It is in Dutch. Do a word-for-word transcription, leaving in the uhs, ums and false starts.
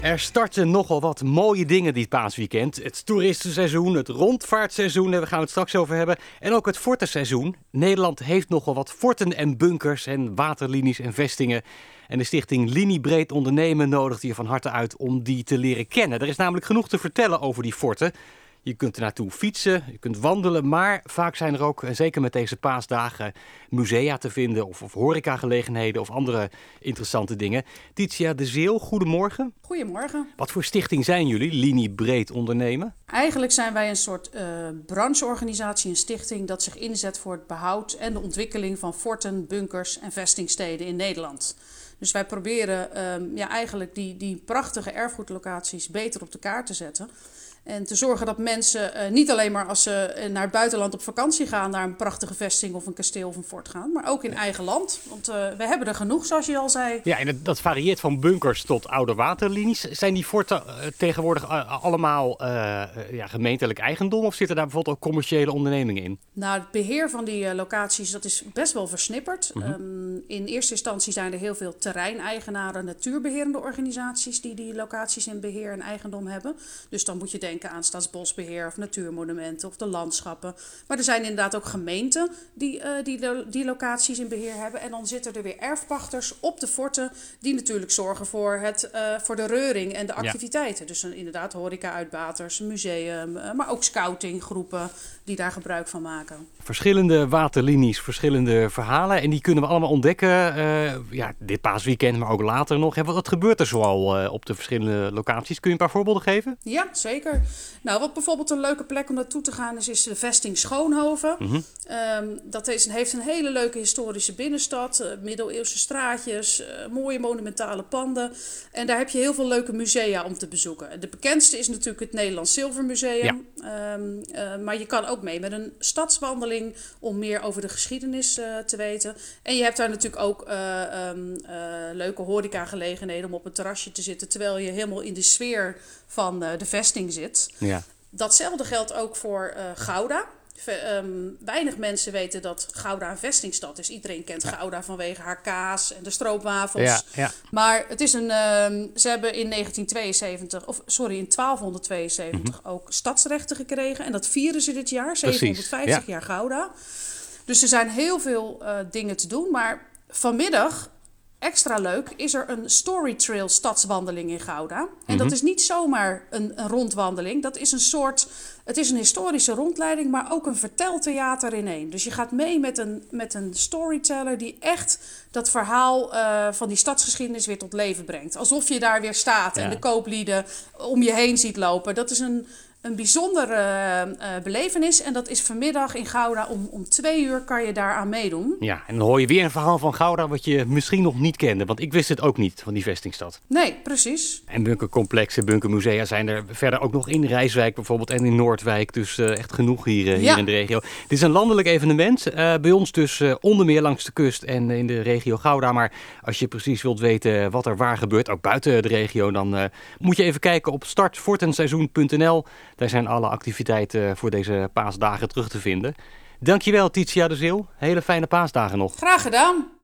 Er starten nogal wat mooie dingen dit paasweekend. Het toeristenseizoen, het rondvaartseizoen, daar gaan we het straks over hebben. En ook het fortenseizoen. Nederland heeft nogal wat forten en bunkers en waterlinies en vestingen. En de stichting Liniebreed Ondernemen nodigt je van harte uit om die te leren kennen. Er is namelijk genoeg te vertellen over die forten. Je kunt er naartoe fietsen, je kunt wandelen, maar vaak zijn er ook, en zeker met deze paasdagen, musea te vinden of, of horecagelegenheden of andere interessante dingen. Titia de Zeeuw, goedemorgen. Goedemorgen. Wat voor stichting zijn jullie, Liniebreed Ondernemen? Eigenlijk zijn wij een soort uh, brancheorganisatie, een stichting dat zich inzet voor het behoud en de ontwikkeling van forten, bunkers en vestingsteden in Nederland. Dus wij proberen um, ja, eigenlijk die, die prachtige erfgoedlocaties beter op de kaart te zetten. En te zorgen dat mensen uh, niet alleen maar als ze naar het buitenland op vakantie gaan naar een prachtige vesting of een kasteel of een fort gaan, maar ook in eigen land. Want uh, we hebben er genoeg, zoals je al zei. Ja, en dat, dat varieert van bunkers tot oude waterlinies. Zijn die forten uh, tegenwoordig uh, allemaal uh, ja, gemeentelijk eigendom of zitten daar bijvoorbeeld ook commerciële ondernemingen in? Nou, het beheer van die uh, locaties, dat is best wel versnipperd. Mm-hmm. Um, in eerste instantie zijn er heel veel terreineigenaren, natuurbeherende organisaties die die locaties in beheer en eigendom hebben. Dus dan moet je denken aan Staatsbosbeheer of natuurmonumenten of de landschappen. Maar er zijn inderdaad ook gemeenten die, uh, die die locaties in beheer hebben. En dan zitten er weer erfpachters op de forten die natuurlijk zorgen voor, het, uh, voor de reuring en de activiteiten. Ja. Dus uh, inderdaad horeca-uitbaters, museum, uh, maar ook scoutinggroepen die daar gebruik van maken. Verschillende waterlinies, verschillende verhalen en die kunnen we allemaal ontdekken. Uh, ja, dit paasweekend, maar ook later nog. Wat, wat gebeurt er zoal uh, op de verschillende locaties? Kun je een paar voorbeelden geven? Ja, zeker. Nou, wat bijvoorbeeld een leuke plek om naartoe te gaan is, is de vesting Schoonhoven. Mm-hmm. Um, dat is, heeft een hele leuke historische binnenstad, uh, middeleeuwse straatjes, uh, mooie monumentale panden. En daar heb je heel veel leuke musea om te bezoeken. De bekendste is natuurlijk het Nederlands Zilvermuseum. Ja. Um, uh, maar je kan ook mee met een stadswandeling om meer over de geschiedenis uh, te weten. En je hebt daar natuurlijk ook uh, um, uh, leuke horecagelegenheden om op een terrasje te zitten, terwijl je helemaal in de sfeer van uh, de vesting zit. Ja. Datzelfde geldt ook voor uh, Gouda. Ve, um, weinig mensen weten dat Gouda een vestingstad is. Iedereen kent ja. Gouda vanwege haar kaas en de stroopwafels. Ja, ja. Maar het is een, um, ze hebben in negentien tweeënzeventig, of sorry, in twaalfhonderdtweeënzeventig mm-hmm. ook stadsrechten gekregen. En dat vieren ze dit jaar, zevenhonderdvijftig ja. jaar Gouda. Dus er zijn heel veel uh, dingen te doen. Maar vanmiddag, extra leuk, is er een Storytrail stadswandeling in Gouda. En mm-hmm. dat is niet zomaar een, een rondwandeling. Dat is een soort, het is een historische rondleiding, maar ook een verteltheater in één. Dus je gaat mee met een, met een storyteller die echt dat verhaal uh, van die stadsgeschiedenis weer tot leven brengt. Alsof je daar weer staat ja. en de kooplieden om je heen ziet lopen. Dat is een... Een bijzondere uh, belevenis en dat is vanmiddag in Gouda om, om twee uur kan je daar aan meedoen. Ja, en dan hoor je weer een verhaal van Gouda wat je misschien nog niet kende, want ik wist het ook niet van die vestingstad. Nee, precies. En bunkercomplexen, bunkermusea zijn er verder ook nog in Rijswijk bijvoorbeeld en in Noordwijk, dus uh, echt genoeg hier, uh, hier ja. in de regio. Het is een landelijk evenement, uh, bij ons dus uh, onder meer langs de kust en in de regio Gouda, maar als je precies wilt weten wat er waar gebeurt, ook buiten de regio, dan uh, moet je even kijken op start fortenseizoen punt n l. Daar zijn alle activiteiten voor deze paasdagen terug te vinden. Dankjewel, Titia de Zeeuw. Hele fijne paasdagen nog. Graag gedaan.